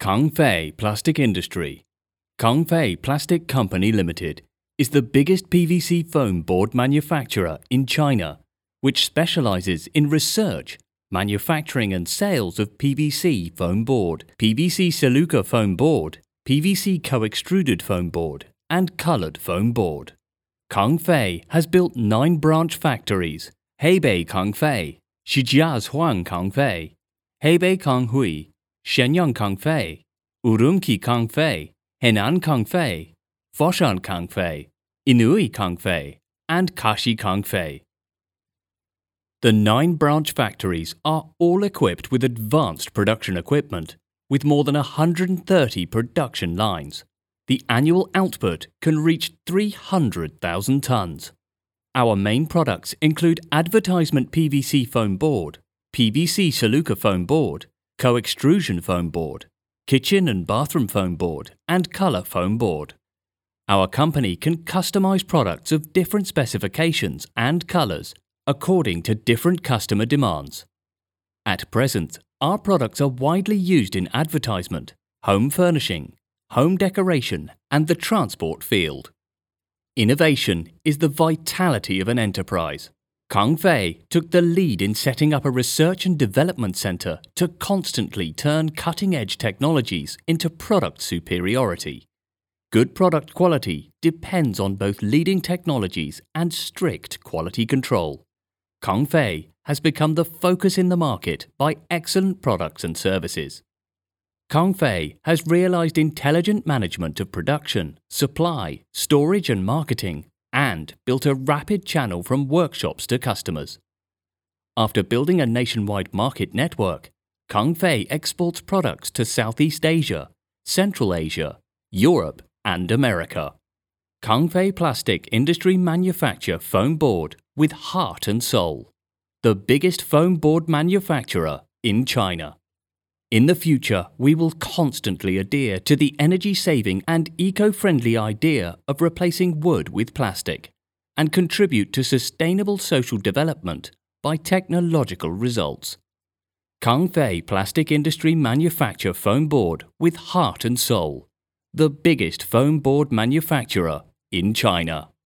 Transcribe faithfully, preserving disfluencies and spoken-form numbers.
Kangfei Plastic Industry. Kangfei Plastic Company Limited is the biggest P V C foam board manufacturer in China, which specializes in research, manufacturing and sales of P V C foam board, P V C Siluca foam board, P V C co-extruded foam board, and colored foam board. Kangfei has built nine branch factories: Hebei Kangfei, Shijiazhuang Kangfei, Hebei Kanghui, Shenyang Kangfei, Urumqi Kangfei, Henan Kangfei, Foshan Kangfei, Inui Kangfei, and Kashi Kangfei. The nine branch factories are all equipped with advanced production equipment, with more than one hundred thirty production lines. The annual output can reach three hundred thousand tons. Our main products include advertisement P V C foam board, P V C Siluca foam board, co-extrusion foam board, kitchen and bathroom foam board, and color foam board. Our company can customize products of different specifications and colors according to different customer demands. At present, our products are widely used in advertisement, home furnishing, home decoration, and the transport field. Innovation is the vitality of an enterprise. Kangfei took the lead in setting up a research and development center to constantly turn cutting-edge technologies into product superiority. Good product quality depends on both leading technologies and strict quality control. Kangfei has become the focus in the market by excellent products and services. Kangfei has realized intelligent management of production, supply, storage and marketing, and built a rapid channel from workshops to customers. After building a nationwide market network, Kangfei exports products to Southeast Asia, Central Asia, Europe, and America. Kangfei Plastic Industry manufacture foam board with heart and soul, the biggest foam board manufacturer in China. In the future, we will constantly adhere to the energy-saving and eco-friendly idea of replacing wood with plastic and contribute to sustainable social development by technological results. Kangfei Plastic Industry manufacture foam board with heart and soul, the biggest foam board manufacturer in China.